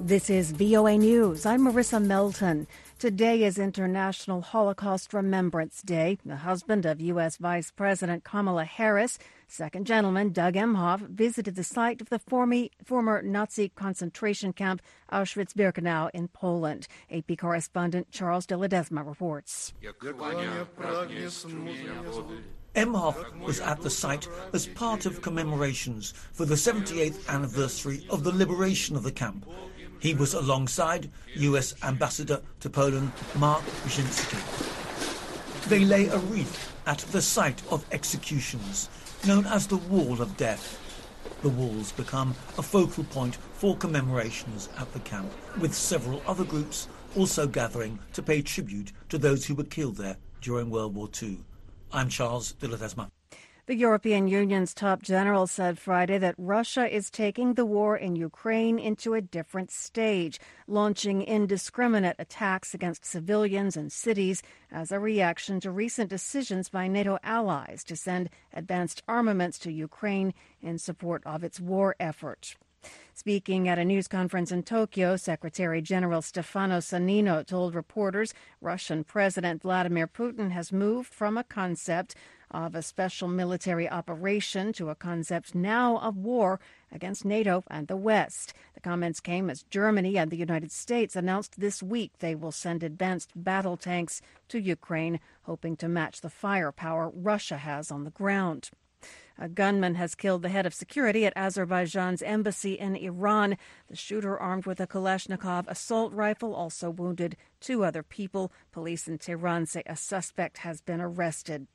This is VOA News. I'm Marissa Melton. Today is International Holocaust Remembrance Day. The husband of U.S. Vice President Kamala Harris, Second Gentleman Doug Emhoff, visited the site of the former Nazi concentration camp Auschwitz-Birkenau in Poland. AP correspondent Charles de Ledesma reports. Emhoff was at the site as part of commemorations for the 78th anniversary of the liberation of the camp. He was alongside U.S. Ambassador to Poland, Mark Brzezinski. They lay a wreath at the site of executions, known as the Wall of Death. The walls become a focal point for commemorations at the camp, with several other groups also gathering to pay tribute to those who were killed there during World War II. I'm Charles de Ledesma. The European Union's top general said Friday that Russia is taking the war in Ukraine into a different stage, launching indiscriminate attacks against civilians and cities as a reaction to recent decisions by NATO allies to send advanced armaments to Ukraine in support of its war effort. Speaking at a news conference in Tokyo, Secretary General Stefano Sannino told reporters Russian President Vladimir Putin has moved from a concept of a special military operation to a concept now of war against NATO and the West. The comments came as Germany and the United States announced this week they will send advanced battle tanks to Ukraine, hoping to match the firepower Russia has on the ground. A gunman has killed the head of security at Azerbaijan's embassy in Iran. The shooter, armed with a Kalashnikov assault rifle, also wounded two other people. Police in Tehran say a suspect has been arrested.